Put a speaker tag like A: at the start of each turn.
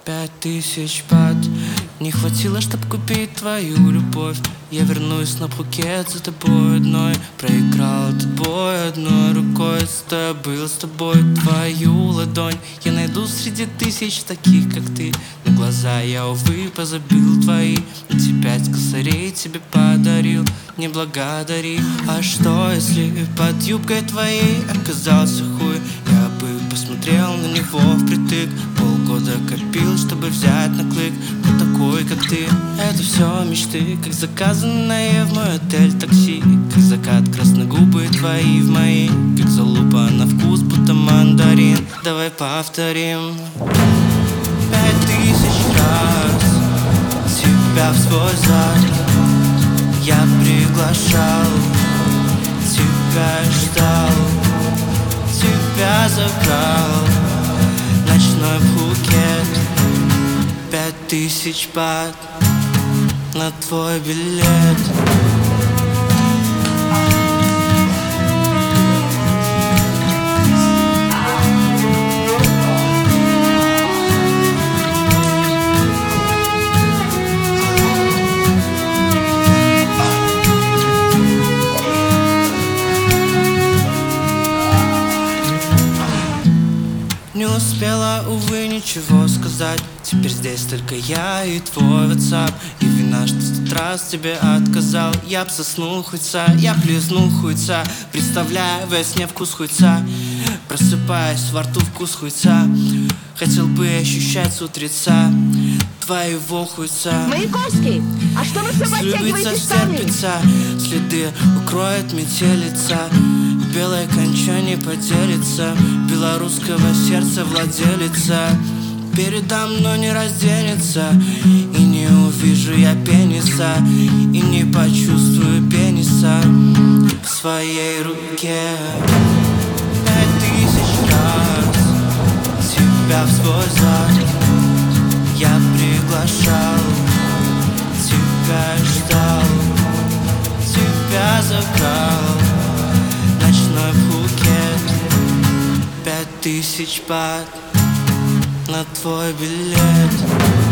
A: 5000 бат не хватило, чтоб купить твою любовь. Я вернусь на Пхукет за тобой одной. Проиграл этот бой одной рукой. Был с тобой твою ладонь. Я найду среди тысяч таких, как ты. На глаза я, увы, позабил твои. 5 косарей тебе подарил, не благодари. А что, если под юбкой твоей оказался хуй? Я бы посмотрел на него впритык. Полгода копил, чтобы взять на клык. Кто такой, как ты? Это все мечты, как заказанное в мой отель такси. Как закат красной губы твои в мои. Как залупа на вкус, будто мандарин. Давай повторим 5000 раз тебя в свой зал. Я приглашал, тебя ждал, тебя забрал. Ночной Пхукет, 5000 бат на твой билет. Не успела, увы, ничего сказать. Теперь здесь только я и твой WhatsApp. И вина, что в тот раз тебе отказал. Я б соснул хуйца, я плеснул хуйца. Представляю во сне вкус хуйца. Просыпаюсь, во рту вкус хуйца. Хотел бы ощущать с утреца твоего хуйца.
B: Маяковский, а что вы все подтягиваете штаны?
A: Следы укроет метелица. Белое кончо не поделится. Белорусского сердца владелица. Передам, но не разденется. И не увижу я пениса. И не почувствую пениса в своей руке. 5000 раз тебя в свой зал. Я приглашал, тебя ждал, тебя забрал. Ночной Пхукет, 5000 бат на твой билет.